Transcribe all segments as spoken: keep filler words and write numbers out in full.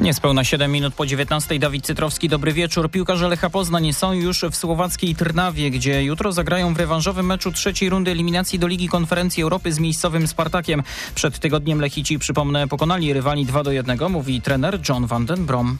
Niespełna siedem minut po dziewiętnastej. Dawid Cytrowski, dobry wieczór. Piłkarze Lecha Poznań są już w słowackiej Trnawie, gdzie jutro zagrają w rewanżowym meczu trzeciej rundy eliminacji do Ligi Konferencji Europy z miejscowym Spartakiem. Przed tygodniem Lechici, przypomnę, pokonali rywali dwa do jednego, mówi trener John van den Brom.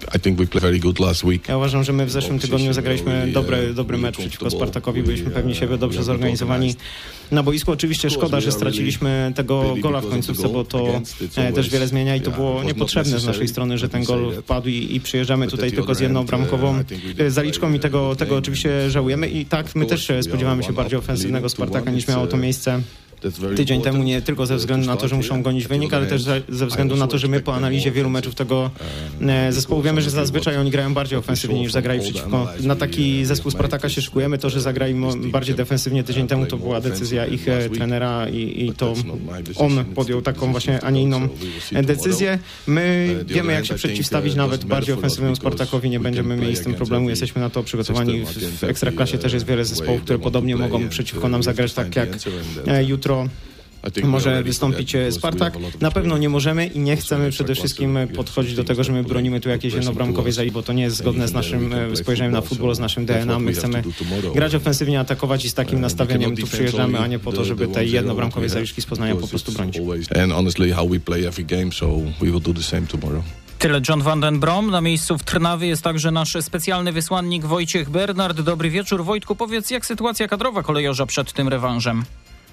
Ja uważam, że my w zeszłym tygodniu zagraliśmy dobry, dobry mecz przeciwko Spartakowi. Byliśmy pewni siebie, dobrze zorganizowani na boisku. Oczywiście szkoda, że straciliśmy tego gola w końcówce, bo to też wiele zmienia i to było niepotrzebne z naszej strony, że ten gol wpadł i, i przyjeżdżamy tutaj tylko z jedną bramkową zaliczką i tego, tego oczywiście żałujemy. I tak, my też spodziewamy się bardziej ofensywnego Spartaka niż miało to miejsce tydzień temu, nie tylko ze względu na to, że muszą gonić wynik, ale też ze względu na to, że my po analizie wielu meczów tego zespołu wiemy, że zazwyczaj oni grają bardziej ofensywnie niż zagrali przeciwko. Na taki zespół Spartaka się szykujemy. To, że zagrali bardziej defensywnie tydzień temu, to była decyzja ich trenera i, i to on podjął taką właśnie, a nie inną decyzję. My wiemy, jak się przeciwstawić nawet bardziej ofensywnemu Spartakowi. Nie będziemy mieli z tym problemu. Jesteśmy na to przygotowani. W Ekstraklasie też jest wiele zespołów, które podobnie mogą przeciwko nam zagrać, tak jak jutro może wystąpić Spartak. Na pewno nie możemy i nie chcemy przede wszystkim podchodzić do tego, że my bronimy tu jakiejś jednobramkowej zali, bo to nie jest zgodne z naszym spojrzeniem na futbol, z naszym D N A. My chcemy grać ofensywnie, atakować i z takim nastawieniem tu przyjeżdżamy, a nie po to, żeby tej jednobramkowej zaliczki z Poznania po prostu bronić. Tyle John van den Brom. Na miejscu w Trnawie jest także nasz specjalny wysłannik Wojciech Bernard. Dobry wieczór. Wojtku, powiedz, jak sytuacja kadrowa kolejorza przed tym rewanżem?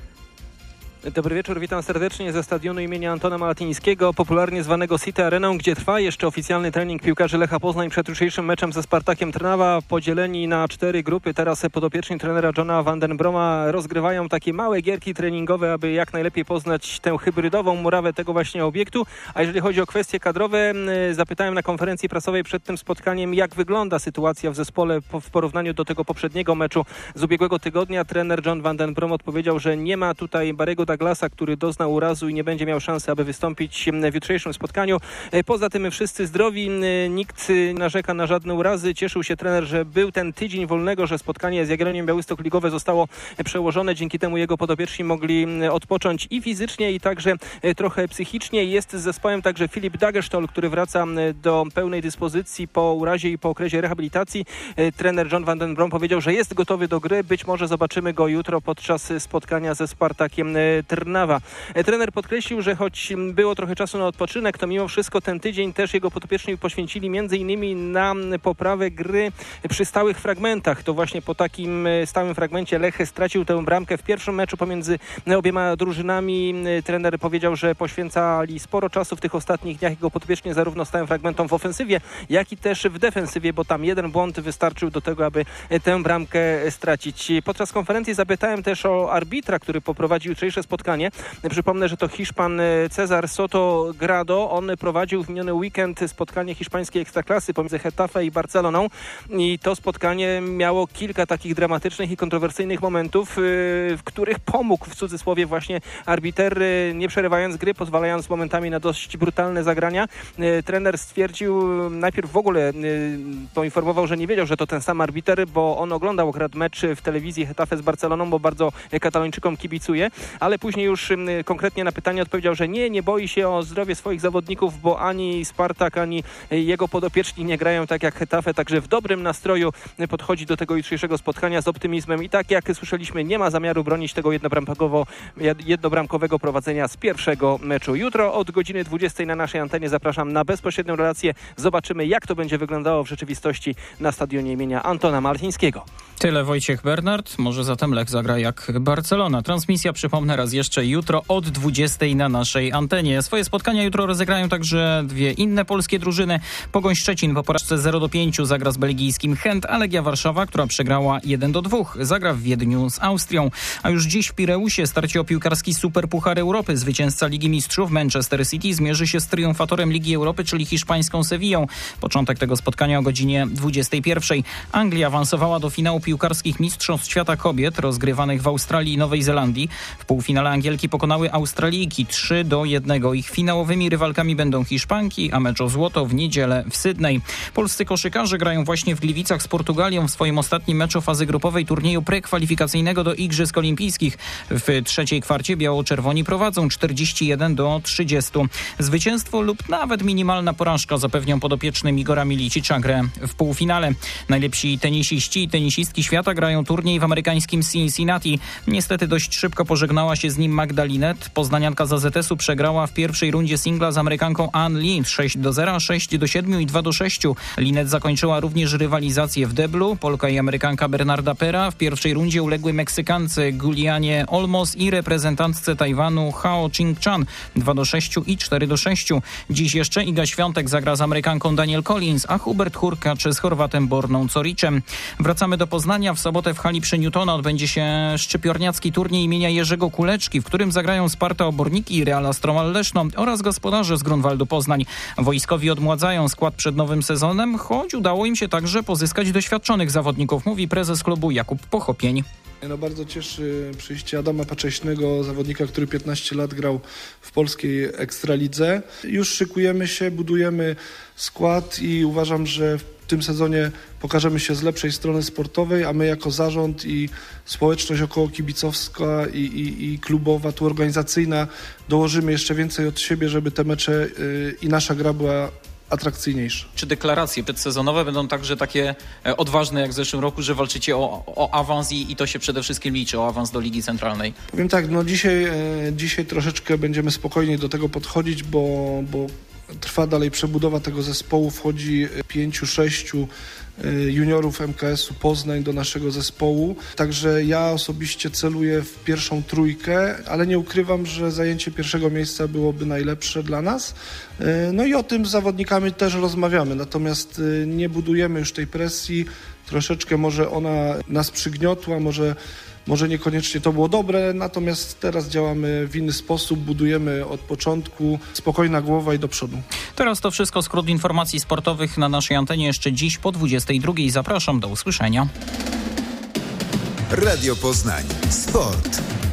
Dobry wieczór, witam serdecznie ze stadionu imienia Antona Malatińskiego, popularnie zwanego City Areną, gdzie trwa jeszcze oficjalny trening piłkarzy Lecha Poznań przed jutrzejszym meczem ze Spartakiem Trnawa. Podzieleni na cztery grupy, teraz podopieczni trenera Johna van den Broma rozgrywają takie małe gierki treningowe, aby jak najlepiej poznać tę hybrydową murawę tego właśnie obiektu. A jeżeli chodzi o kwestie kadrowe, zapytałem na konferencji prasowej przed tym spotkaniem, jak wygląda sytuacja w zespole w porównaniu do tego poprzedniego meczu z ubiegłego tygodnia. Trener John van den Brom odpowiedział, że nie ma tutaj Barry'ego Douglasa, który doznał urazu i nie będzie miał szansy, aby wystąpić w jutrzejszym spotkaniu. Poza tym wszyscy zdrowi, nikt nie narzeka na żadne urazy. Cieszył się trener, że był ten tydzień wolnego, że spotkanie z Jagiellonią Białystok ligowe zostało przełożone. Dzięki temu jego podopieczni mogli odpocząć i fizycznie, i także trochę psychicznie. Jest z zespołem także Filip Dagerstol, który wraca do pełnej dyspozycji po urazie i po okresie rehabilitacji. Trener John van den Brom powiedział, że jest gotowy do gry. Być może zobaczymy go jutro podczas spotkania ze Spartakiem Trnawa. Trener podkreślił, że choć było trochę czasu na odpoczynek, to mimo wszystko ten tydzień też jego podopieczni poświęcili między innymi na poprawę gry przy stałych fragmentach. To właśnie po takim stałym fragmencie Lech stracił tę bramkę w pierwszym meczu pomiędzy obiema drużynami. Trener powiedział, że poświęcali sporo czasu w tych ostatnich dniach jego podopieczni zarówno stałym fragmentom w ofensywie, jak i też w defensywie, bo tam jeden błąd wystarczył do tego, aby tę bramkę stracić. Podczas konferencji zapytałem też o arbitra, który poprowadził jutrzejsze spotkanie. Przypomnę, że to Hiszpan Cezar Soto Grado. On prowadził w miniony weekend spotkanie hiszpańskiej ekstraklasy pomiędzy Getafe i Barceloną i to spotkanie miało kilka takich dramatycznych i kontrowersyjnych momentów, w których pomógł w cudzysłowie właśnie arbiter, nie przerywając gry, pozwalając momentami na dość brutalne zagrania. Trener stwierdził, najpierw w ogóle poinformował, że nie wiedział, że to ten sam arbiter, bo on oglądał akurat mecz w telewizji Getafe z Barceloną, bo bardzo Katalończykom kibicuje, ale później już konkretnie na pytanie odpowiedział, że nie, nie boi się o zdrowie swoich zawodników, bo ani Spartak, ani jego podopieczni nie grają tak jak Getafe, także w dobrym nastroju podchodzi do tego jutrzejszego spotkania z optymizmem i tak jak słyszeliśmy, nie ma zamiaru bronić tego jednobramkowego, jednobramkowego prowadzenia z pierwszego meczu. Jutro od godziny dwudziestej na naszej antenie zapraszam na bezpośrednią relację. Zobaczymy, jak to będzie wyglądało w rzeczywistości na stadionie imienia Antona Malatińskiego. Tyle Wojciech Bernard. Może zatem Lech zagra jak Barcelona. Transmisja, przypomnę raz jeszcze, jutro od dwudziestej na naszej antenie. Swoje spotkania jutro rozegrają także dwie inne polskie drużyny. Pogoń Szczecin po porażce zero do pięciu zagra z belgijskim Chent, a Legia Warszawa, która przegrała jeden do dwóch, zagra w Wiedniu z Austrią. A już dziś w Pireusie starcie o piłkarski Superpuchar Europy. Zwycięzca Ligi Mistrzów Manchester City zmierzy się z triumfatorem Ligi Europy, czyli hiszpańską Sewillą. Początek tego spotkania o godzinie dwudziestej pierwszej. Anglia awansowała do finału piłkarskich Mistrzostw Świata Kobiet rozgrywanych w Australii i Nowej Zelandii. W półfinale finale Angielki pokonały Australijki trzy do jednego. Ich finałowymi rywalkami będą Hiszpanki, a mecz o złoto w niedzielę w Sydney. Polscy koszykarze grają właśnie w Gliwicach z Portugalią w swoim ostatnim meczu fazy grupowej turnieju prekwalifikacyjnego do Igrzysk Olimpijskich. W trzeciej kwarcie biało-czerwoni prowadzą czterdzieści jeden do trzydziestu. Zwycięstwo lub nawet minimalna porażka zapewnią podopiecznym Igora Milicicza grę w półfinale. Najlepsi tenisiści i tenisistki świata grają turniej w amerykańskim Cincinnati. Niestety dość szybko pożegnała się z nim Magda Linette. Poznanianka z A Z S-u przegrała w pierwszej rundzie singla z Amerykanką Ann Lee sześć do zera, sześć do siedmiu i dwa do sześciu. Linette zakończyła również rywalizację w deblu. Polka i Amerykanka Bernarda Pera w pierwszej rundzie uległy Meksykance Giulianie Olmos i reprezentantce Tajwanu Hao Ching-chan dwa do sześciu i cztery do sześciu. Dziś jeszcze Iga Świątek zagra z Amerykanką Daniel Collins, a Hubert Hurkacz z Chorwatem Borną Coriczem. Wracamy do Poznania. W sobotę w hali przy Newtona odbędzie się szczypiorniacki turniej imienia Jerzego Kuleczki, w którym zagrają Sparta Oborniki i Real Astromal Leszno oraz gospodarze z Grunwaldu Poznań. Wojskowi odmładzają skład przed nowym sezonem, choć udało im się także pozyskać doświadczonych zawodników, mówi prezes klubu Jakub Pochopień. No bardzo cieszy przyjście Adama Paczesznego, zawodnika, który piętnaście lat grał w polskiej Ekstralidze. Już szykujemy się, budujemy skład i uważam, że w tym sezonie pokażemy się z lepszej strony sportowej, a my jako zarząd i społeczność około kibicowska i, i, i klubowa, tu organizacyjna dołożymy jeszcze więcej od siebie, żeby te mecze yy, i nasza gra była atrakcyjniejsze. Czy deklaracje przedsezonowe będą także takie odważne jak w zeszłym roku, że walczycie o, o awans i, i to się przede wszystkim liczy, o awans do Ligi Centralnej? Powiem tak, no dzisiaj, e, dzisiaj troszeczkę będziemy spokojniej do tego podchodzić, bo, bo trwa dalej przebudowa tego zespołu, wchodzi pięciu, sześciu juniorów M K S-u Poznań do naszego zespołu. Także ja osobiście celuję w pierwszą trójkę, ale nie ukrywam, że zajęcie pierwszego miejsca byłoby najlepsze dla nas. No i o tym z zawodnikami też rozmawiamy, natomiast nie budujemy już tej presji. Troszeczkę może ona nas przygniotła, może Może niekoniecznie to było dobre, natomiast teraz działamy w inny sposób, budujemy od początku, spokojna głowa i do przodu. Teraz to wszystko, skrót informacji sportowych na naszej antenie jeszcze dziś po dwudziestej drugiej. Zapraszam, do usłyszenia. Radio Poznań. Sport.